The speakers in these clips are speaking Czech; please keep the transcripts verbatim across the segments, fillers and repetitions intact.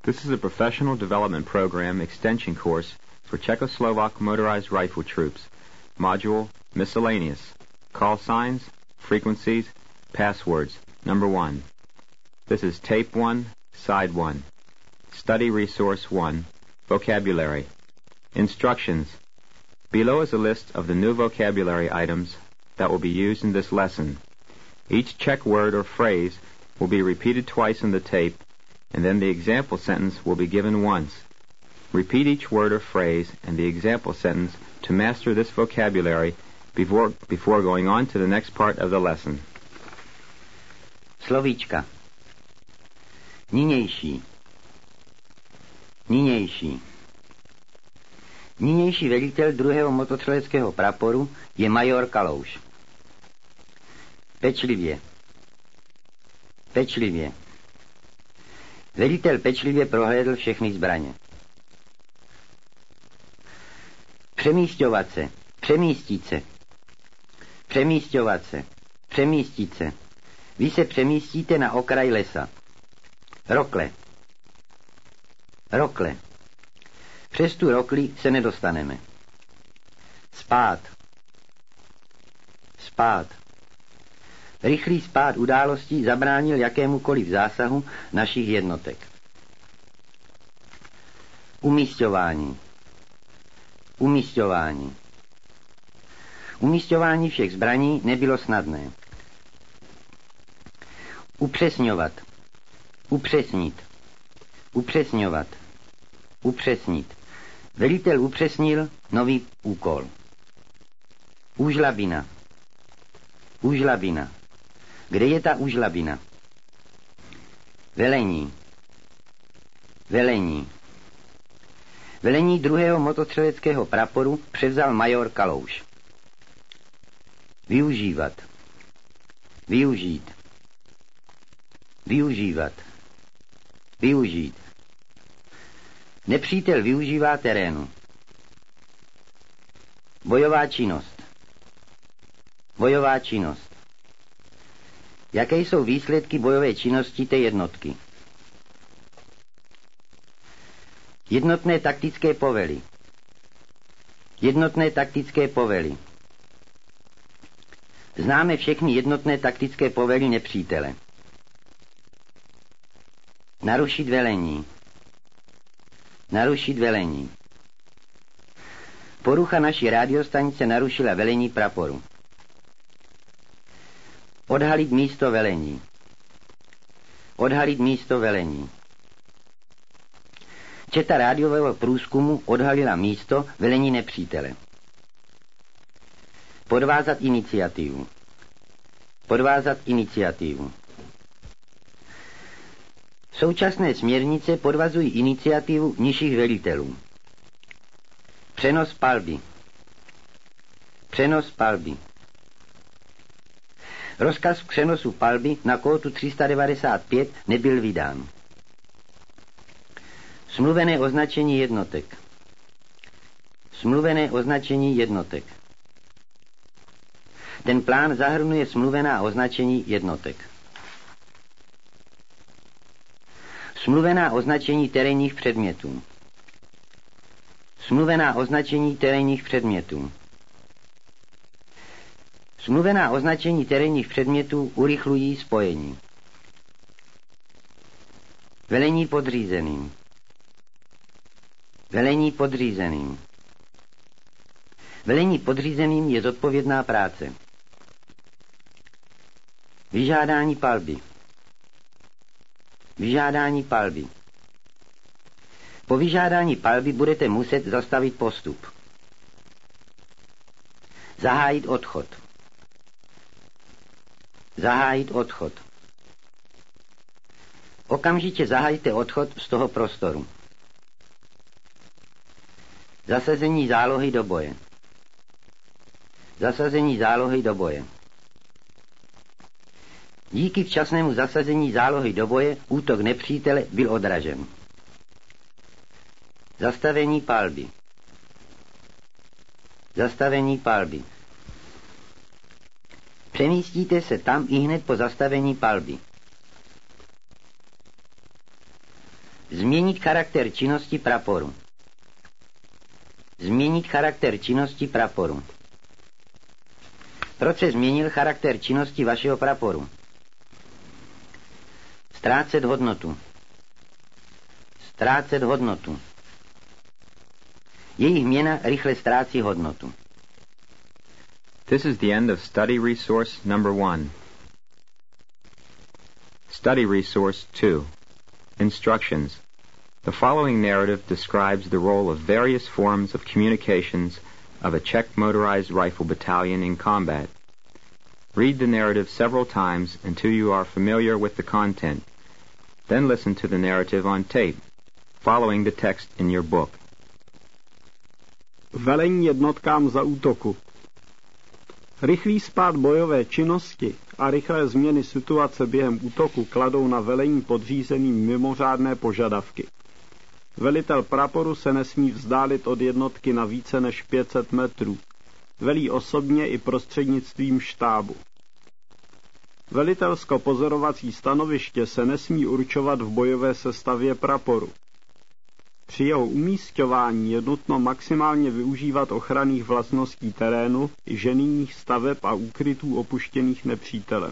This is a professional development program extension course for Czechoslovak motorized rifle troops. Module Miscellaneous. Call signs, frequencies, passwords. Number one. This is Tape one, Side one. Study Resource one. Vocabulary. Instructions. Below is a list of the new vocabulary items that will be used in this lesson. Each Czech word or phrase will be repeated twice in the tape, and then the example sentence will be given once. Repeat each word or phrase and the example sentence to master this vocabulary before, before going on to the next part of the lesson. Slovíčka. Nynější. Nynější. Nynější velitel druhého motostřeleckého praporu je major Kalouš. Pečlivě. Pečlivě. Velitel pečlivě prohlédl všechny zbraně. Přemísťovat se. Přemístit se. Přemísťovat se. Přemístit se. Vy se přemístíte na okraj lesa. Rokle. Rokle. Přes tu rokli se nedostaneme. Spát. Spát. Rychlý spád událostí zabránil jakémukoliv zásahu našich jednotek. Umísťování. Umísťování. Umísťování všech zbraní nebylo snadné. Upřesňovat. Upřesnit. Upřesňovat. Upřesnit. Velitel upřesnil nový úkol. Úžlabina. Úžlabina. Kde je ta úžlabina? Velení. Velení. Velení druhého motostřeleckého praporu převzal major Kalouš. Využívat. Využít. Využívat. Využít. Nepřítel využívá terénu. Bojová činnost. Bojová činnost. Jaké jsou výsledky bojové činnosti té jednotky? Jednotné taktické povely. Jednotné taktické povely. Známe všechny jednotné taktické povely nepřítele. Narušit velení. Narušit velení. Porucha naší rádiostanice narušila velení praporu. Odhalit místo velení. Odhalit místo velení. Četa rádiového průzkumu odhalila místo velení nepřítele. Podvázat iniciativu. Podvázat iniciativu. Současné směrnice podvazují iniciativu nižších velitelů. Přenos palby. Přenos palby. Rozkaz k přenosu palby na kódu tři sta devadesát pět nebyl vydán. Smluvené označení jednotek. Smluvené označení jednotek. Ten plán zahrnuje smluvená označení jednotek. Smluvená označení terénních předmětů. Smluvená označení terénních předmětů. Smluvená označení terénních předmětů urychlují spojení. Velení podřízeným. Velení podřízeným. Velení podřízeným je zodpovědná práce. Vyžádání palby. Vyžádání palby. Po vyžádání palby budete muset zastavit postup. Zahájit odchod. Zahájit odchod. Okamžitě zahájte odchod z toho prostoru. Zasazení zálohy do boje. Zasazení zálohy do boje. Díky včasnému zasazení zálohy do boje útok nepřítele byl odražen. Zastavení palby. Zastavení palby. Přemístíte se tam ihned po zastavení palby. Změnit charakter činnosti praporu. Změnit charakter činnosti praporu. Proč se změnil charakter činnosti vašeho praporu? Ztrácet hodnotu. Ztrácet hodnotu. Jejich měna rychle ztrácí hodnotu. This is the end of study resource number one. Study resource two. Instructions. The following narrative describes the role of various forms of communications of a Czech motorized rifle battalion in combat. Read the narrative several times until you are familiar with the content. Then listen to the narrative on tape, following the text in your book. Velení jednotkám za útoku. Rychlý spád bojové činnosti a rychlé změny situace během útoku kladou na velení podřízeným mimořádné požadavky. Velitel praporu se nesmí vzdálit od jednotky na více než pět set metrů. Velí osobně i prostřednictvím štábu. Velitelsko-pozorovací stanoviště se nesmí určovat v bojové sestavě praporu. Při jeho umísťování je nutno maximálně využívat ochranných vlastností terénu i ženijních staveb a úkrytů opuštěných nepřítelem.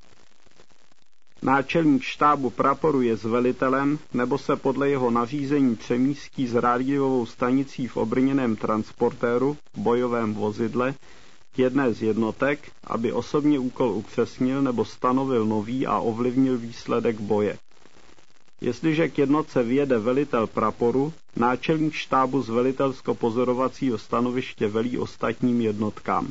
Náčelník štábu praporu je s velitelem nebo se podle jeho nařízení přemístí s rádiovou stanicí v obrněném transportéru, bojovém vozidle, k jedné z jednotek, aby osobně úkol upřesnil nebo stanovil nový a ovlivnil výsledek boje. Jestliže k jednotce vyjede velitel praporu, náčelník štábu z velitelsko-pozorovacího stanoviště velí ostatním jednotkám.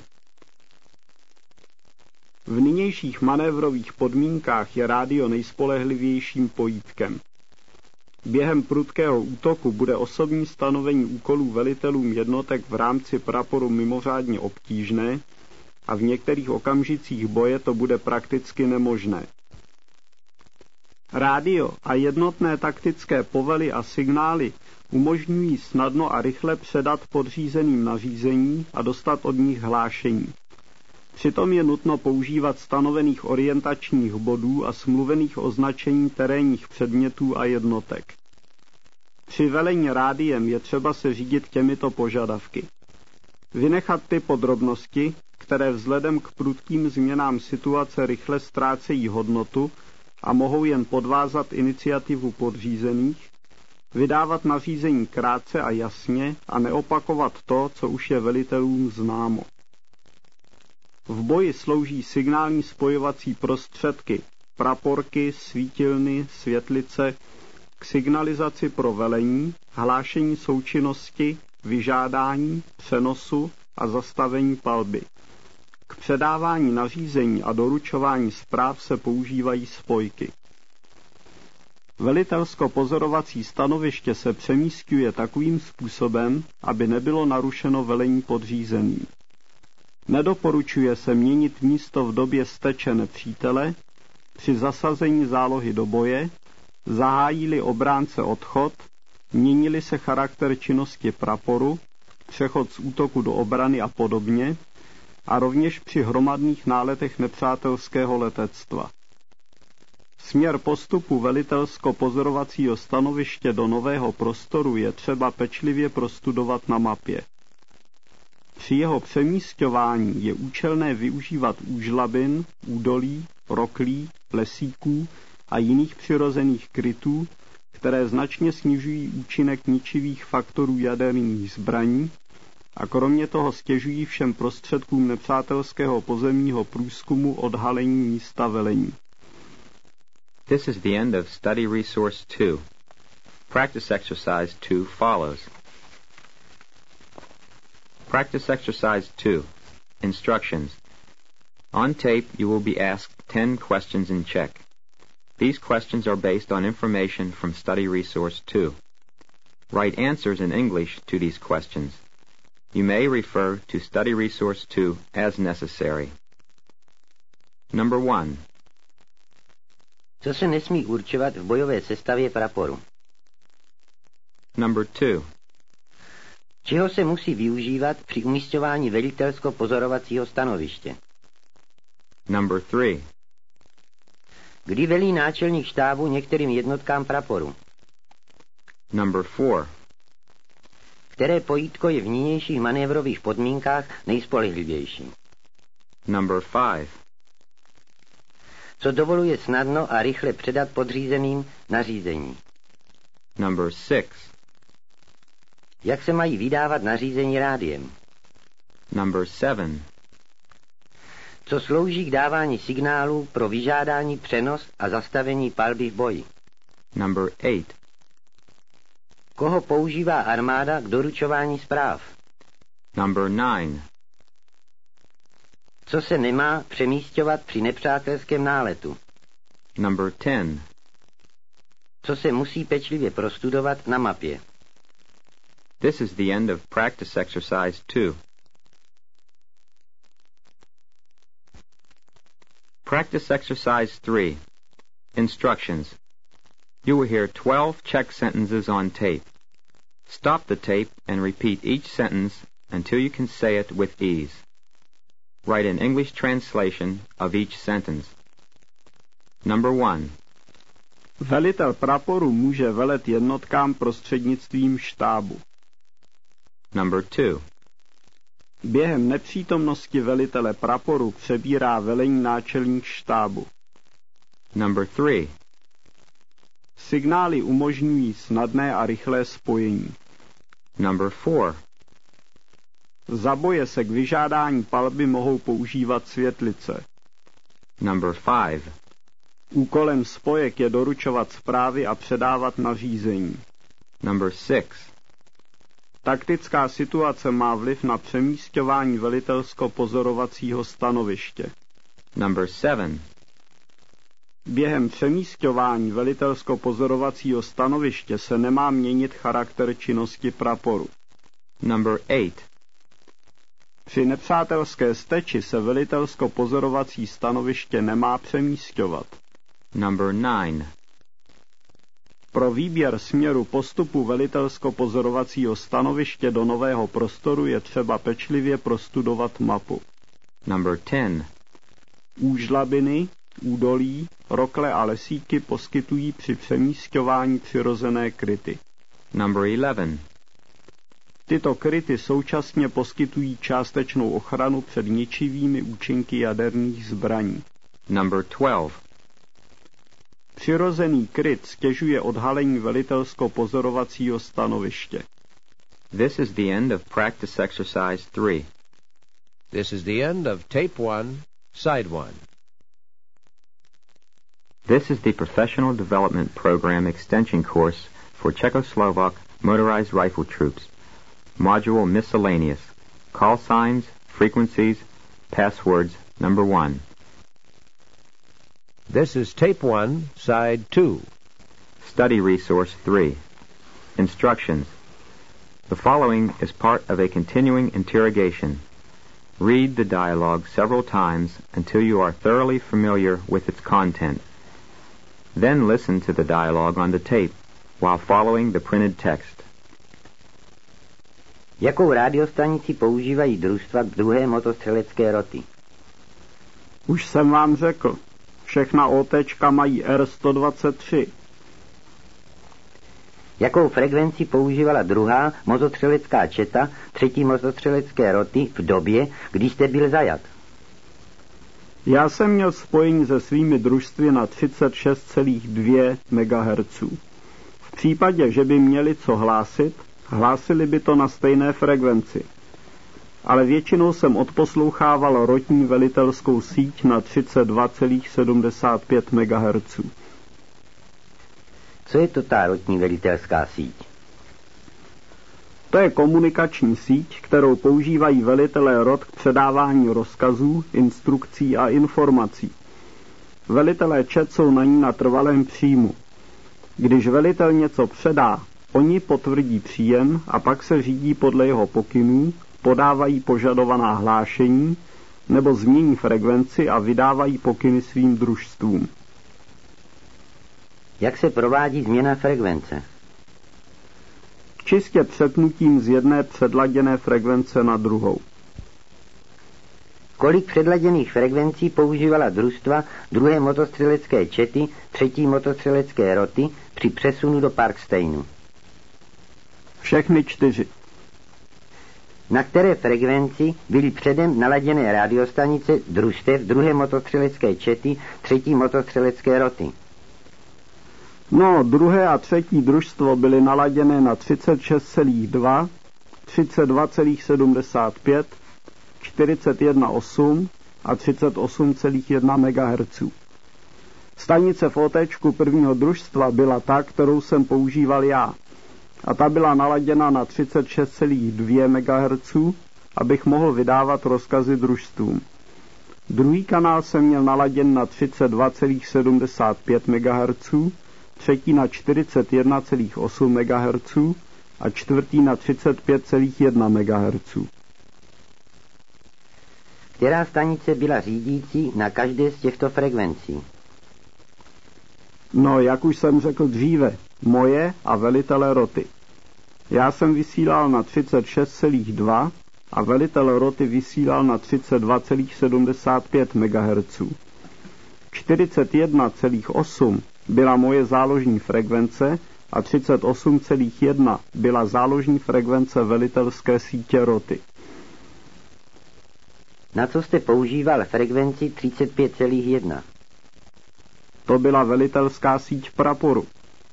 V nynějších manévrových podmínkách je rádio nejspolehlivějším pojítkem. Během prudkého útoku bude osobní stanovení úkolů velitelům jednotek v rámci praporu mimořádně obtížné a v některých okamžicích boje to bude prakticky nemožné. Rádio a jednotné taktické povely a signály umožňují snadno a rychle předat podřízeným nařízení a dostat od nich hlášení. Přitom je nutno používat stanovených orientačních bodů a smluvených označení terénních předmětů a jednotek. Při velení rádiem je třeba se řídit těmito požadavky. Vynechat ty podrobnosti, které vzhledem k prudkým změnám situace rychle ztrácejí hodnotu a mohou jen podvázat iniciativu podřízených, vydávat nařízení krátce a jasně a neopakovat to, co už je velitelům známo. V boji slouží signální spojovací prostředky, praporky, svítilny, světlice, k signalizaci pro velení, hlášení součinnosti, vyžádání, přenosu a zastavení palby. K předávání nařízení a doručování zpráv se používají spojky. Velitelsko-pozorovací stanoviště se přemísťuje takovým způsobem, aby nebylo narušeno velení podřízeným. Nedoporučuje se měnit místo v době steče nepřítele, při zasazení zálohy do boje, zahájí-li obránce odchod, mění-li se charakter činnosti praporu, přechod z útoku do obrany a podobně, a rovněž při hromadných náletech nepřátelského letectva. Směr postupu velitelsko-pozorovacího stanoviště do nového prostoru je třeba pečlivě prostudovat na mapě. Při jeho přemísťování je účelné využívat úžlabin, údolí, roklí, lesíků a jiných přirozených krytů, které značně snižují účinek ničivých faktorů jaderných zbraní a kromě toho stěžují všem prostředkům nepřátelského pozemního průzkumu odhalení místa velení. This is the end of study resource two. Practice exercise two follows. Practice exercise two. Instructions. On tape, you will be asked ten questions in Czech. These questions are based on information from study resource two. Write answers in English to these questions. You may refer to study resource two as necessary. Number one. Co se nesmí určovat v bojové sestavě praporu? Number two. Čeho se musí využívat při umísťování velitelsko-pozorovacího stanoviště? Number three. Kdy velí náčelník štábu některým jednotkám praporu? Number four. Které pojítko je v nynějších manévrových podmínkách nejspolehlivější? Number five. Co dovoluje snadno a rychle předat podřízeným nařízení? Number six. Jak se mají vydávat nařízení rádiem? Number seven. Co slouží k dávání signálů pro vyžádání, přenos a zastavení palby v boji? Number eight. Koho používá armáda k doručování zpráv? Number nine. Co se nemá přemísťovat při nepřátelském náletu? Number ten. Co se musí pečlivě prostudovat na mapě? This is the end of practice exercise two. Practice exercise three. Instructions. You will hear twelve Czech sentences on tape. Stop the tape and repeat each sentence until you can say it with ease. Write an English translation of each sentence. Number one. Velitel praporu může velet jednotkám prostřednictvím štábu. Number two. Během nepřítomnosti velitele praporu přebírá velení náčelník štábu. Number three. Signály umožňují snadné a rychlé spojení. Number four. Za boje se k vyžádání palby mohou používat světlice. Number five. Úkolem spojek je doručovat zprávy a předávat nařízení. Number six. Taktická situace má vliv na přemísťování velitelsko-pozorovacího stanoviště. Number seven. Během přemísťování velitelsko-pozorovacího stanoviště se nemá měnit charakter činnosti praporu. Number eight. Při nepřátelské steči se velitelsko-pozorovací stanoviště nemá přemísťovat. Number nine. Pro výběr směru postupu velitelsko-pozorovacího stanoviště do nového prostoru je třeba pečlivě prostudovat mapu. Number ten. Úžlabiny, údolí, rokle a lesíky poskytují při přemísťování přirozené kryty. Number eleven. Tyto kryty současně poskytují částečnou ochranu před ničivými účinky jaderných zbraní. Number twelve. Přirozený kryt stěžuje odhalení velitelsko-pozorovacího stanoviště. This is the end of practice exercise three. This is the end of tape one, side one. This is the Professional Development Program Extension Course for Czechoslovak Motorized Rifle Troops. Module Miscellaneous. Call signs, frequencies, passwords, number one. This is tape one, side two. Study Resource three. Instructions. The following is part of a continuing interrogation. Read the dialogue several times until you are thoroughly familiar with its content. Then listen to the dialogue on the tape while following the printed text. Jakou rádiostanici používají družstva druhé motostřelecké roty? Už jsem vám řekl, všechna OTčka mají R sto dvacet tři. Jakou frekvenci používala druhá motostřelecká četa třetí motostřelecké roty v době, kdy jste byl zajat? Já jsem měl spojení se svými družstvy na třicet šest celá dva megahertzu. V případě, že by měli co hlásit, hlásili by to na stejné frekvenci. Ale většinou jsem odposlouchával rotní velitelskou síť na třicet dva celá sedmdesát pět megahertzu. Co je to ta rotní velitelská síť? To je komunikační síť, kterou používají velitelé rot k předávání rozkazů, instrukcí a informací. Velitelé čet jsou na ní na trvalém příjmu. Když velitel něco předá, oni potvrdí příjem a pak se řídí podle jeho pokynů, podávají požadovaná hlášení nebo změní frekvenci a vydávají pokyny svým družstvům. Jak se provádí změna frekvence? Čistě přepnutím z jedné předladěné frekvence na druhou. Kolik předladěných frekvencí používala družstva druhé motostřelecké čety třetí motostřelecké roty při přesunu do Parksteinu? Všechny čtyři. Na které frekvenci byly předem naladěné radiostanice družstev druhé motostřelecké čety, třetí motostřelecké roty? No, druhé a třetí družstvo byly naladěné na třicet šest celá dva, třicet dva celá sedmdesát pět, čtyřicet jedna celá osm a třicet osm celá jedna megahertzů. Stanice v OTčku prvního družstva byla ta, kterou jsem používal já. A ta byla naladěna na třicet šest celá dva megahertzů, abych mohl vydávat rozkazy družstvům. Druhý kanál jsem měl naladěn na třicet dva celá sedmdesát pět megahertzů, třetí na čtyřicet jedna celá osm megahertzů a čtvrtý na třicet pět celá jedna megahertzů. Která stanice byla řídící na každé z těchto frekvencí? No, jak už jsem řekl dříve, moje a velitele roty. Já jsem vysílal na třicet šest celá dva a velitel roty vysílal na třicet dva celá sedmdesát pět megahertzů. čtyřicet jedna celá osm byla moje záložní frekvence a třicet osm celá jedna byla záložní frekvence velitelské sítě roty. Na co jste používal frekvenci třicet pět celá jedna? To byla velitelská síť praporu.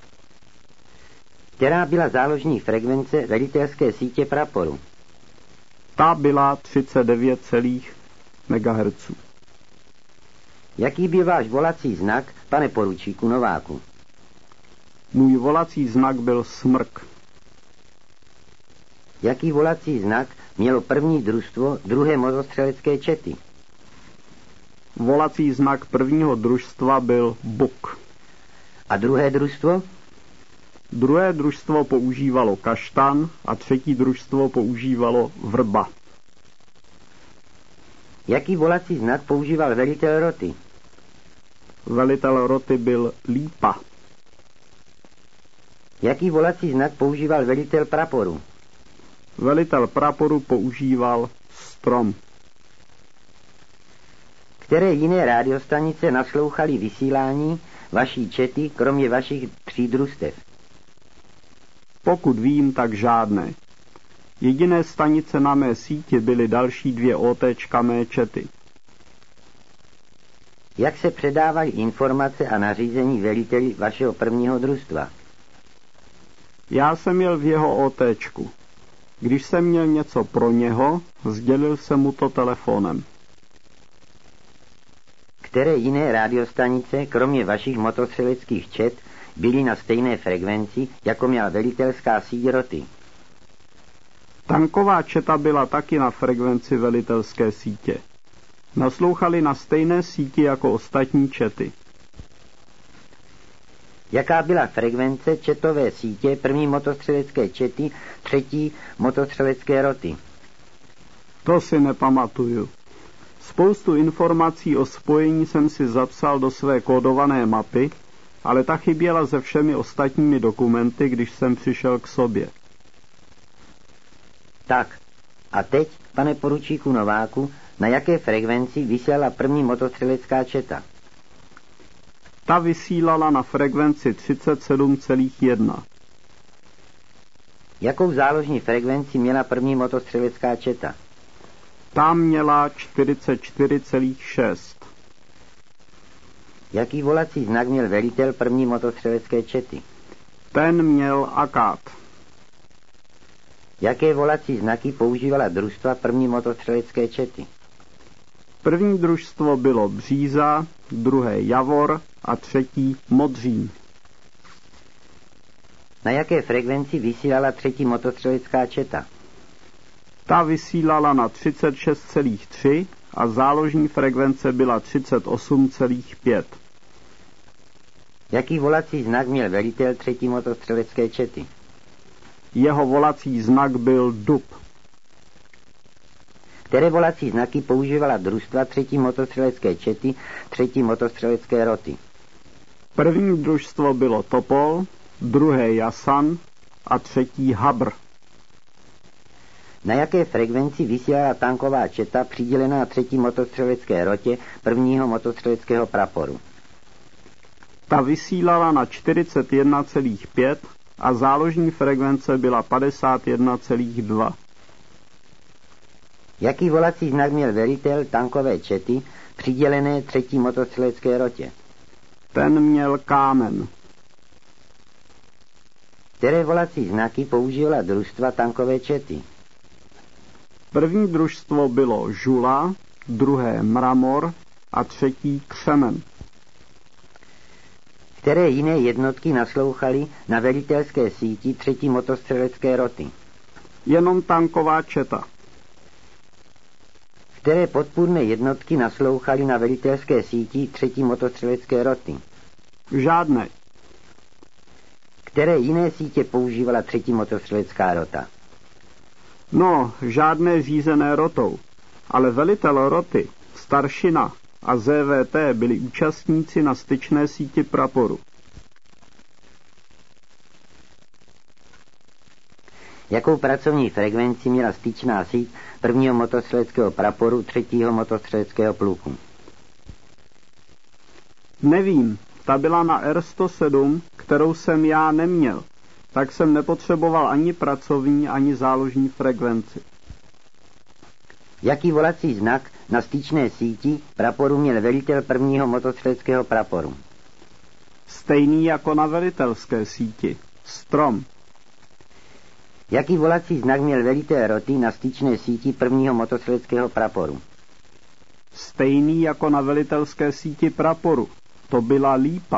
Která byla záložní frekvence velitelské sítě praporu? Ta byla třicet devět celá megahertzů. Jaký byl váš volací znak, pane poručíku Nováku? Můj volací znak byl smrk. Jaký volací znak mělo první družstvo druhé motostřelecké čety? Volací znak prvního družstva byl buk. A druhé družstvo? Druhé družstvo používalo kaštan a třetí družstvo používalo vrba. Jaký volací znak používal velitel roty? Velitel roty byl lípa. Jaký volací znak používal velitel praporu? Velitel praporu používal strom. Které jiné rádiostanice naslouchaly vysílání vaší čety, kromě vašich tří družstev? Pokud vím, tak žádné. Jediné stanice na mé síti byly další dvě OTčka mé čety. Jak se předávaly informace a nařízení veliteli vašeho prvního družstva? Já jsem měl v jeho OTčku. Když jsem měl něco pro něho, sdělil jsem mu to telefonem. Které jiné rádiostanice, kromě vašich motostřeleckých čet, byly na stejné frekvenci, jako měla velitelská síť roty? Tanková četa byla taky na frekvenci velitelské sítě. Naslouchali na stejné síti jako ostatní čety. Jaká byla frekvence četové sítě první motostřelecké čety, třetí motostřelecké roty? To si nepamatuju. Spoustu informací o spojení jsem si zapsal do své kódované mapy, ale ta chyběla se všemi ostatními dokumenty, když jsem přišel k sobě. Tak, a teď, pane poručíku Nováku, na jaké frekvenci vysílala první motostřelecká četa? Ta vysílala na frekvenci třicet sedm celá jedna. Jakou záložní frekvenci měla první motostřelecká četa? Ta měla čtyřicet čtyři celá šest. Jaký volací znak měl velitel první motostřelecké čety? Ten měl akát. Jaké volací znaky používala družstva první motostřelecké čety? První družstvo bylo Bříza, druhé Javor a třetí Modřín. Na jaké frekvenci vysílala třetí motostřelecká četa? Ta vysílala na třicet šest celá tři a záložní frekvence byla třicet osm celá pět. Jaký volací znak měl velitel třetí motostřelecké čety? Jeho volací znak byl dub. Které volací znaky používala družstva třetí motostřelecké čety, třetí motostřelecké roty? První družstvo bylo Topol, druhé Jasan a třetí Habr. Na jaké frekvenci vysílala tanková četa přidělená třetí motostřelecké rotě prvního motostřeleckého praporu? Ta vysílala na čtyřicet jedna celá pět a záložní frekvence byla padesát jedna celá dva. Jaký volací znak měl velitel tankové čety přidělené třetí motostřelecké rotě? Ten měl kámen. Které volací znaky používala družstva tankové čety? První družstvo bylo žula, druhé mramor a třetí křemen. Které jiné jednotky naslouchaly na velitelské síti třetí motostřelecké roty? Jenom tanková četa. Které podpůrné jednotky naslouchaly na velitelské síti třetí motostřelecké roty? Žádné. Které jiné sítě používala třetí motostřelecká rota? No, žádné řízené rotou, ale velitel roty, staršina a Z V T byli účastníci na styčné síti praporu. Jakou pracovní frekvenci měla styčná síť prvního motostřeleckého praporu třetího motostřeleckého pluku? Nevím, ta byla na R sto sedm, kterou jsem já neměl, tak jsem nepotřeboval ani pracovní, ani záložní frekvenci. Jaký volací znak na styčné síti praporu měl velitel prvního motostřeleckého praporu? Stejný jako na velitelské síti. Strom. Jaký volací znak měl velitel roty na styčné síti prvního motostřeleckého praporu? Stejný jako na velitelské síti praporu. To byla lípa.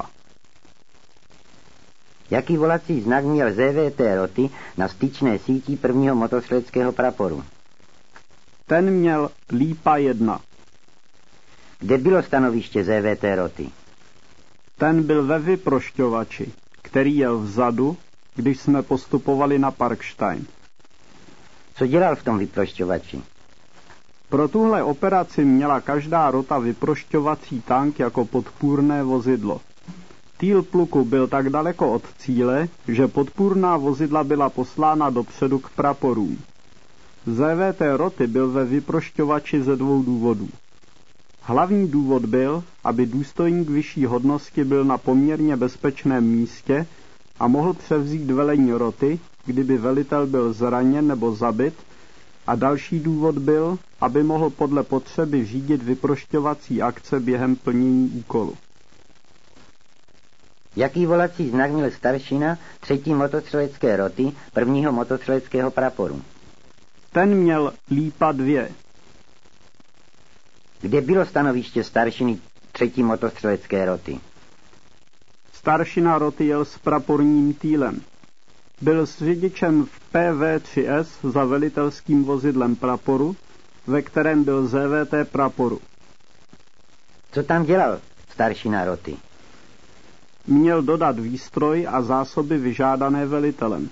Jaký volací znak měl Z V T roty na styčné síti prvního motostřeleckého praporu? Ten měl lípa jedna. Kde bylo stanoviště Z V T roty? Ten byl ve vyprošťovači, který jel vzadu, když jsme postupovali na Parkstein. Co dělal v tom vyprošťovači? Pro tuhle operaci měla každá rota vyprošťovací tank jako podpůrné vozidlo. Týl pluku byl tak daleko od cíle, že podpůrná vozidla byla poslána dopředu k praporům. Z V T roty byl ve vyprošťovači ze dvou důvodů. Hlavní důvod byl, aby důstojník vyšší hodnosti byl na poměrně bezpečném místě a mohl převzít velení roty, kdyby velitel byl zraněn nebo zabit, a další důvod byl, aby mohl podle potřeby řídit vyprošťovací akce během plnění úkolu. Jaký volací znak měl staršina třetí motostřelecké roty prvního motostřeleckého praporu? Ten měl lípa dvě. Kde bylo stanoviště staršiny třetí motostřelecké roty? Staršina roty jel s praporním týlem. Byl s řidičem v P V tři S za velitelským vozidlem praporu, ve kterém byl Z V T praporu. Co tam dělal staršina roty? Měl dodat výstroj a zásoby vyžádané velitelem.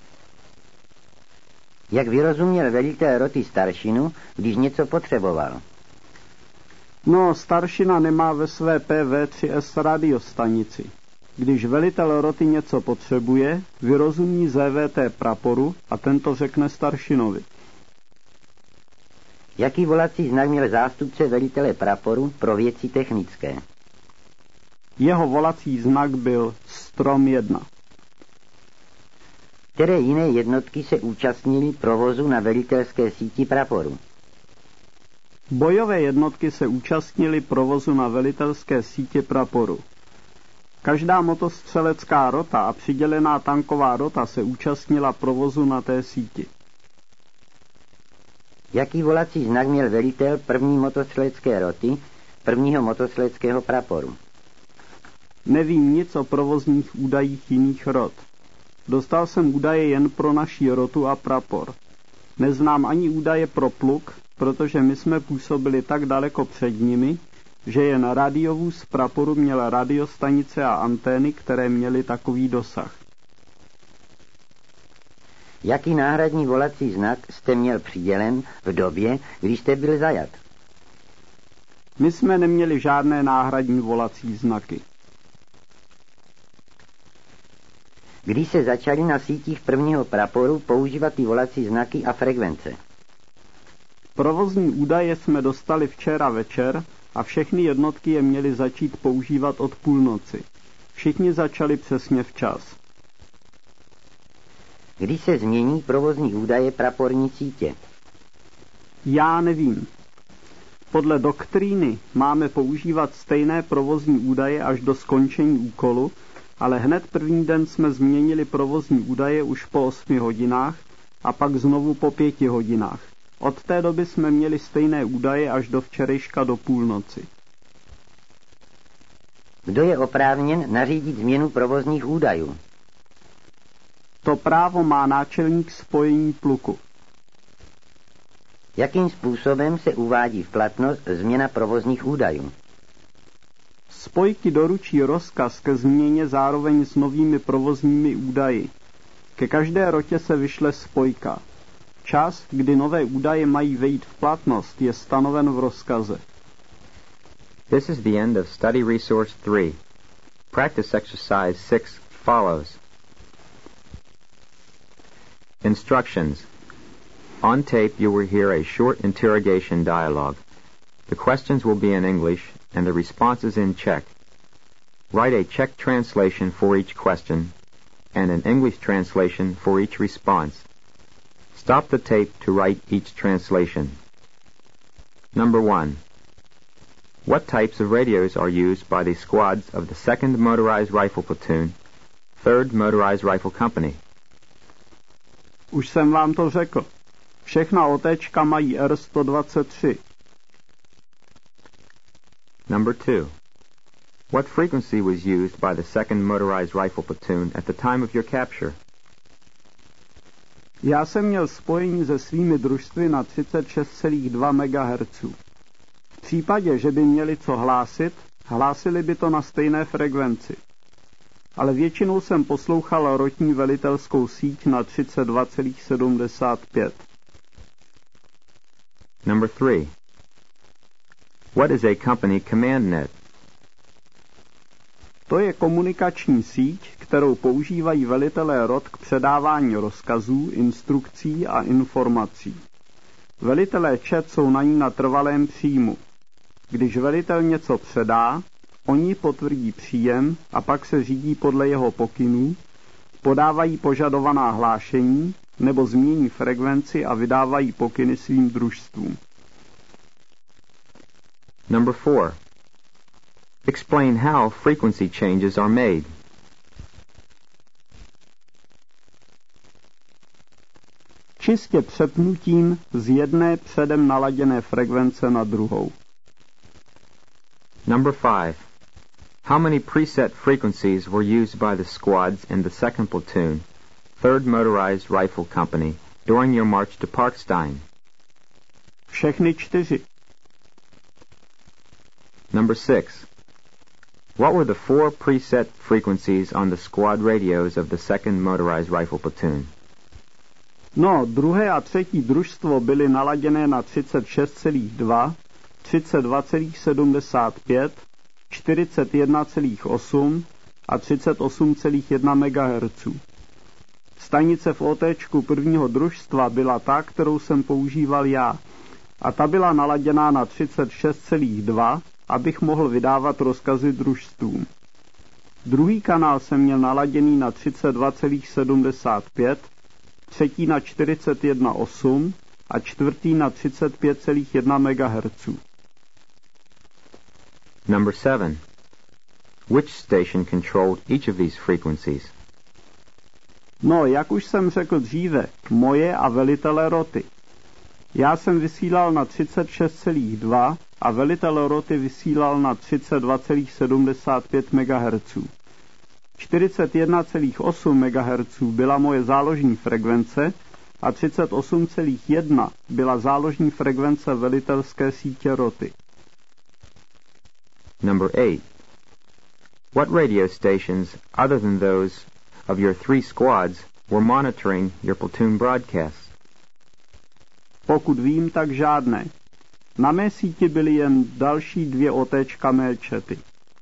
Jak vyrozuměl velitel roty staršinu, když něco potřeboval? No, staršina nemá ve své P V tři S radiostanici. Když velitel roty něco potřebuje, vyrozumí Z V T praporu a tento řekne staršinovi. Jaký volací znak měl zástupce velitele praporu pro věci technické? Jeho volací znak byl Strom jedna. Které jiné jednotky se účastnily provozu na velitelské síti praporu? Bojové jednotky se účastnily provozu na velitelské sítě praporu. Každá motostřelecká rota a přidělená tanková rota se účastnila provozu na té síti. Jaký volací znak měl velitel první motostřelecké roty prvního motostřeleckého praporu? Nevím nic o provozních údajích jiných rot. Dostal jsem údaje jen pro naší rotu a prapor. Neznám ani údaje pro pluk, protože my jsme působili tak daleko před nimi, že jen radiovůz z praporu měl radiostanice a antény, které měly takový dosah. Jaký náhradní volací znak jste měl přidělen v době, když jste byl zajat? My jsme neměli žádné náhradní volací znaky. Když se začaly na sítích prvního praporu používat ty volací znaky a frekvence? Provozní údaje jsme dostali včera večer a všechny jednotky je měly začít používat od půlnoci. Všichni začali přesně včas. Kdy se změní provozní údaje praporní sítě? Já nevím. Podle doktríny máme používat stejné provozní údaje až do skončení úkolu, ale hned první den jsme změnili provozní údaje už po osmi hodinách a pak znovu po pěti hodinách. Od té doby jsme měli stejné údaje až do včerejška do půlnoci. Kdo je oprávněn nařídit změnu provozních údajů? To právo má náčelník spojení pluku. Jakým způsobem se uvádí v platnost změna provozních údajů? Spojky doručí rozkaz ke změně zároveň s novými provozními údaji. Ke každé rotě se vyšle spojka. Čas, kdy nové údaje mají vejít v platnost, je stanoven v rozkaze. This is the end of Study Resource three. Practice exercise six follows. Instructions. On tape you will hear a short interrogation dialogue. The questions will be in English and the responses in Czech. Write a Czech translation for each question and an English translation for each response. Stop the tape to write each translation. Number one. What types of radios are used by the squads of the second Motorized Rifle Platoon, third Motorized Rifle Company? Už jsem vám to řekl. Všechna OTčka mají R sto dvacet tři. Number two. What frequency was used by the second Motorized Rifle Platoon at the time of your capture? Já jsem měl spojení se svými družstvy na třicet šest celá dva megahertzu. V případě, že by měli co hlásit, hlásili by to na stejné frekvenci. Ale většinou jsem poslouchal rotní velitelskou síť na třicet dva celá sedmdesát pět. Number three. What is a company command net? To je komunikační síť, kterou používají velitelé rot k předávání rozkazů, instrukcí a informací. Velitelé čet jsou na ní na trvalém příjmu. Když velitel něco předá, oni potvrdí příjem a pak se řídí podle jeho pokynů, podávají požadovaná hlášení nebo změní frekvenci a vydávají pokyny svým družstvům. Number four. Explain how frequency changes are made. Čistě přepnutím z jedné předem naladěné frekvence na druhou. Number five. How many preset frequencies were used by the squads in the second platoon, third Motorized Rifle Company, during your march to Parkstein? Všechny čtyři. Number six. What were the four preset frequencies on the squad radios of the second Motorized Rifle Platoon? No, druhé a třetí družstvo byly naladěné na třicet šest celá dva, třicet dva celá sedmdesát pět, čtyřicet jedna celá osm a třicet osm celá jedna megahertzu. Stanice v OTčku prvního družstva byla ta, kterou jsem používal já, a ta byla naladěná na třicet šest celá dva, abych mohl vydávat rozkazy družstvům. Druhý kanál jsem měl naladěný na třicet dva celá sedmdesát pět, třetí na čtyřicet jedna celá osm a čtvrtý na třicet pět celá jedna megahertzu. Number seven. Which station controlled each of these frequencies? No, jak už jsem řekl dříve, moje a velitele roty. Já jsem vysílal na třicet šest celá dva a velitel roty vysílal na třicet dva celá sedmdesát pět megahertzu. čtyřicet jedna celá osm megahertzu byla moje záložní frekvence a třicet osm celá jedna byla záložní frekvence velitelské sítě roty. Number eight. What radio stations, other than those of your three squads, were monitoring your platoon broadcasts? Pokud vím, tak žádné. Na mé síti byly jen další dvě OTčka mé čety.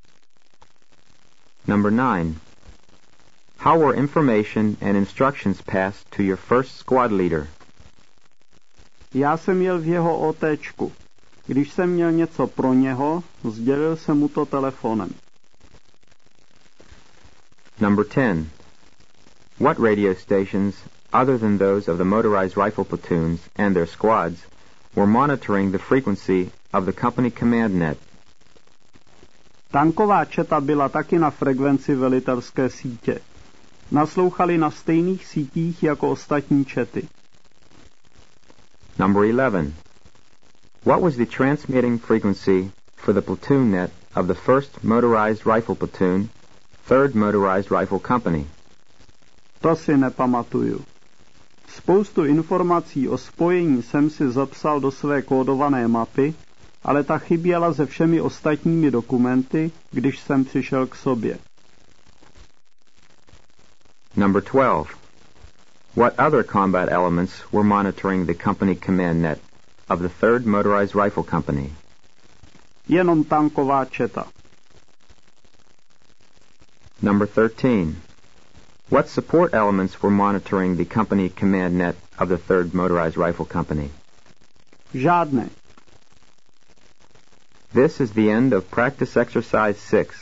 Number nine. How were information and instructions passed to your first squad leader? Já jsem jel v jeho OTčku. Když jsem měl něco pro něho, sdělil jsem mu to telefonem. Number ten. What radio stations, other than those of the motorized rifle platoons and their squads, were monitoring the frequency of the company command net. Tanková četa byla taky na frekvenci velitelské sítě. Naslouchali na stejných sítích jako ostatní čety. Number eleven. What was the transmitting frequency for the platoon net of the first Motorized Rifle Platoon, third Motorized Rifle Company? To si nepamatuju. Spoustu informací o spojení jsem si zapsal do své kódované mapy, ale ta chyběla se všemi ostatními dokumenty, když jsem přišel k sobě. Number twelve. What other combat elements were monitoring the company command net of the third Motorized Rifle Company? Jenom tanková četa. Number thirteen. What support elements were monitoring the company command net of the third Motorized Rifle Company? Žádné. This is the end of practice exercise six.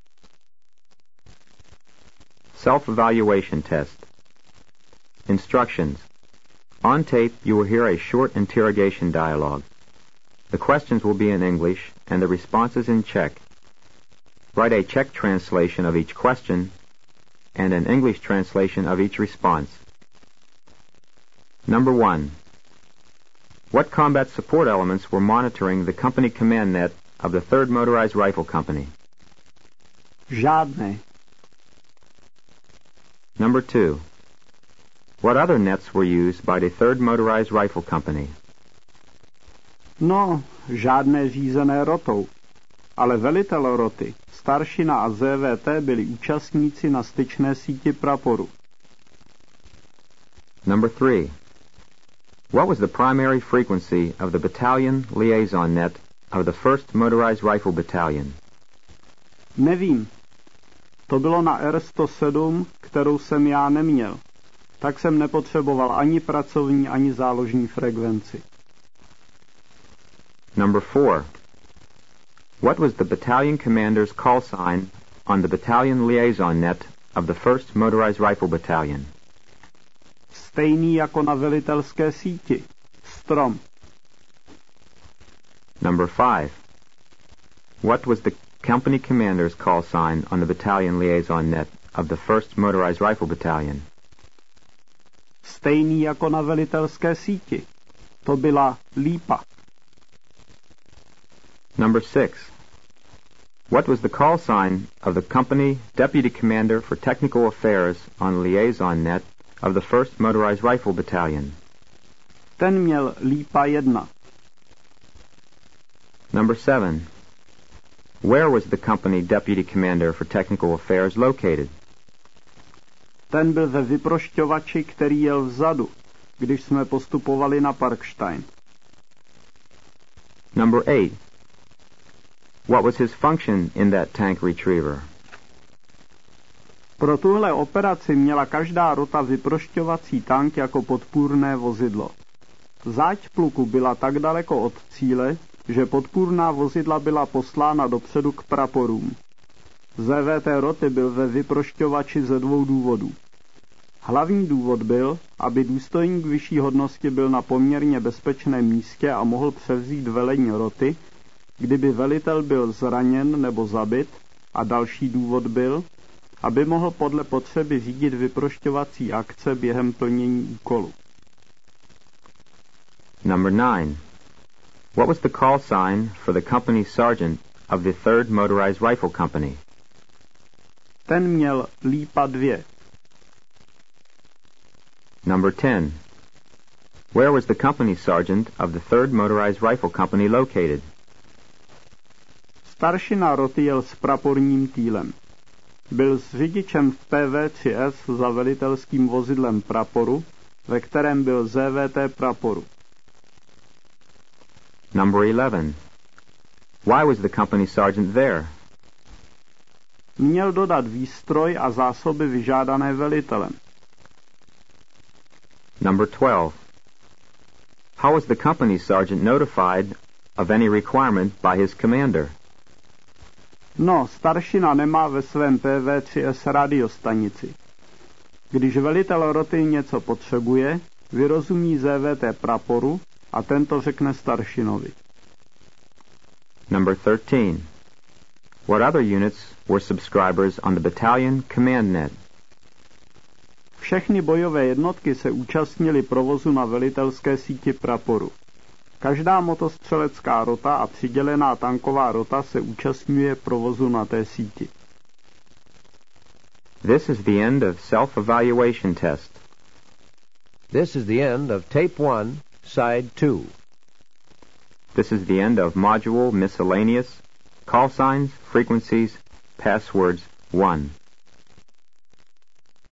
Self-evaluation test. Instructions. On tape, you will hear a short interrogation dialogue. The questions will be in English and the responses in Czech. Write a Czech translation of each question and an English translation of each response. Number one. What combat support elements were monitoring the company command net of the third Motorized Rifle Company? Žádné. Number two. What other nets were used by the third Motorized Rifle Company? No, žádné řízené rotou. Ale velitel roty, staršina a Z V T byli účastníci na styčné síti praporu. Number three. What was the primary frequency of the battalion liaison net of the first Motorized Rifle Battalion? Nevím. To bylo na R sto sedm, kterou jsem já neměl. Tak jsem nepotřeboval ani pracovní, ani záložní frekvenci. Number four. What was the battalion commander's call sign on the battalion liaison net of the first Motorized Rifle Battalion? Stejný jako na velitelské síti. Strom. Number five. What was the company commander's call sign on the battalion liaison net of the first Motorized Rifle Battalion? Stejný jako na velitelské síti. To byla lípa. Number six. What was the call sign of the company deputy commander for technical affairs on liaison net of the first Motorized Rifle Battalion? Ten měl lípa jedna. Number seven. Where was the company deputy commander for technical affairs located? Ten byl ve vyprošťovači, který jel vzadu, když jsme postupovali na Parkstein. Number eight. What was his function in that tank retriever? Pro tuhle operaci měla každá rota vyprošťovací tank jako podpůrné vozidlo. Záď pluku byla tak daleko od cíle, že podpůrná vozidla byla poslána dopředu k praporům. Z V T roty byl ve vyprošťovači ze dvou důvodů. Hlavní důvod byl, aby důstojník vyšší hodnosti byl na poměrně bezpečném místě a mohl převzít velení roty, kdyby velitel byl zraněn nebo zabit, a další důvod byl, aby mohl podle potřeby řídit vyprošťovací akce během plnění úkolu. Number nine. What was the call sign for the company sergeant of the third Motorized Rifle Company? Ten měl lípa dvě. Number ten. Where was the company sergeant of the third Motorized Rifle Company located? Staršina roty jel s praporním týlem. Byl s řidičem v P V tři S za velitelským vozidlem praporu, ve kterém byl Z V T praporu. Number eleven. Why was the company sergeant there? Měl dodat výstroj a zásoby vyžádané velitelem. Number twelve. How was the company sergeant notified of any requirement by his commander? No, staršina nemá ve svém P V tři S radiostanici. Když velitel roty něco potřebuje, vyrozumí Z V T praporu a tento řekne staršinovi. Number thirteen. What other units were subscribers on the battalion command net? Všechny bojové jednotky se účastnily provozu na velitelské síti praporu. Každá motostřelecká rota a přidělená tanková rota se účastňuje provozu na té síti. This is the end of self-evaluation test. This is the end of tape one, side two. This is the end of module miscellaneous, call signs, frequencies, passwords one.